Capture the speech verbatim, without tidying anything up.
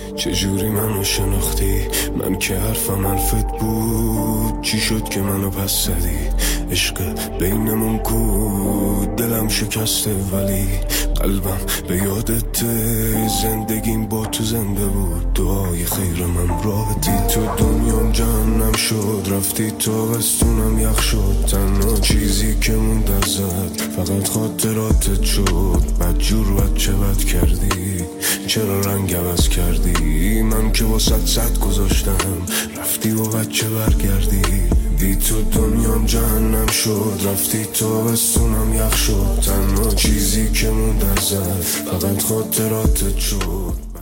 چجوری منو شناختی؟ من که حرفم حرفت بود. چی شد که منو پس زدی؟ عشق بینمون کو؟ دلم شکسته ولی قلبم به یادت. زندگیم با تو زنده بود. دعای خیر من راحتی. تو دنیام جهنم شد. رفتی تابستونم یخ شد. تنها چیزی که موند ازت فقط خاطراتت شد. بدجور بچه بد کردی، چرا رنگ عوض کردی؟ من که واسه صد گذاشتم، رفتی و بچه برگردی. بی تو دنیام جهنم شد. رفتی تابستونم یخ شد. تنها چیزی که موند ازت فقط خاطراتت شد.